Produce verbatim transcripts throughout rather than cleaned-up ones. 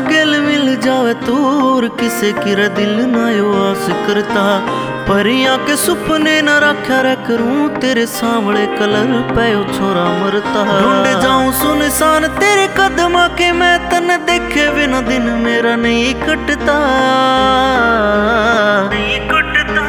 गेल मिल जावे तूर किसे किरा दिल ना यो आस करता। परियां के सुपने न रखा रे करूं तेरे सांवले कलर पे ओ छोरा मरता। ढूंढ जाऊं सुनसान तेरे कदम के मैं तन देखे बिना दिन मेरा नहीं कटता नहीं कटता।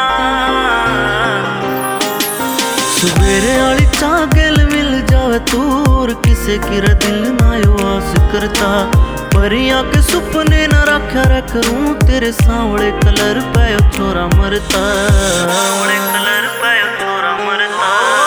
सवेरे आली चाह गेल मिल जावे तूर किसे किरा दिल ना यो आस करता। परियां के सुपने न रखा रे करूं तेरे सांवले कलर पे ओ छोरा मरता। सांवले कलर पे ओ छोरा मरता।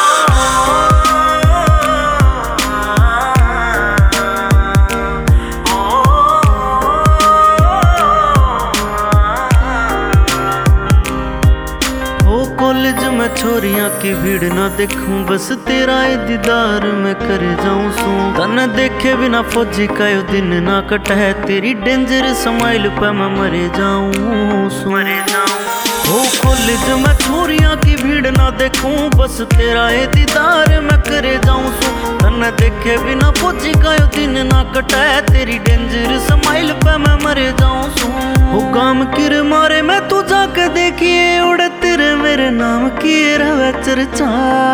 ओ कॉलेज में छोरियां की भीड़ ना देखूं बस तेरा ये दीदार मैं कर जाऊं सू। तन देखे बिना फौजी का यो दिन ना कटे तेरी डेंजर स्माइल पे मैं मरे जाऊं सू मरे जाऊं। ओ कॉलेज में छोरियां की भीड़ ना देखूं बस तेरा ये दीदार मैं करे जाऊं सू। तन देखे बिना फौजी का यो दिन ना कटे तेरी डेंजर स्माइल पे मैं मरे जाऊं सू। ओ काम किर मारे मैं तू जाके देखिए उड़े तेरे मेरे नाम की रवे चर्चा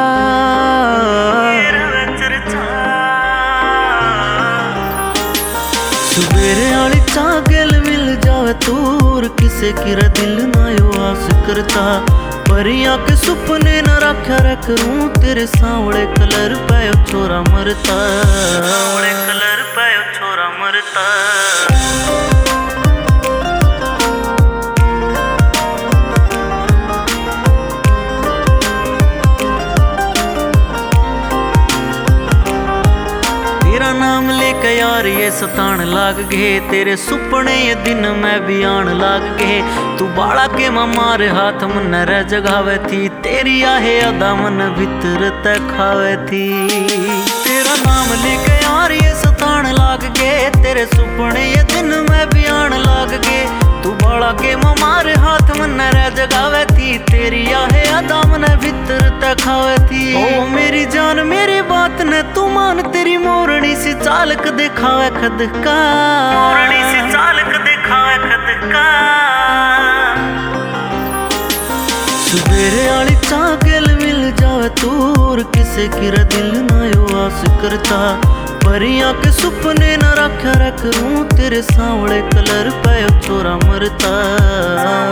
रवे चर्चा। सवेरे आली चाह गेल मिल जावे तूर किसे किरा दिल ना यो आस करता। परियां के सुपने न रखा रे करूं तेरे सांवले कलर पे ओ छोरा मरता। सांवले कलर पे ओ छोरा मरता। तेरा नाम लेके यार ये सतान लाग गए तेरे सुपने ये दिन मैं भी आन लाग गए। तू बाड़ा के मार हाथ मन रह जगावे थी तेरी आहे अदा मन भीतर तक खावे थी। तेरा नाम लेके यार ये सतान लाग गए तेरे सुपने ये दिन मैं भी आन लाग गए। तू बाड़ा के मार हाथ मन रह जगावे थी तेरी आहे अदा मन भीतर तक खावे थी। ओ मेरी जान मेरी बात ने तू मान तेरी मोरनी सी चालक दिखावे खुद का मोरनी सी चालक दिखावे खुद का। सवेरे आली चाह गेल मिल जावे तूर किसे किरा दिल ना यो आस करता। परियां के सुपने न रखा रे करूं तेरे सांवले कलर पे ओ छोरा मरता।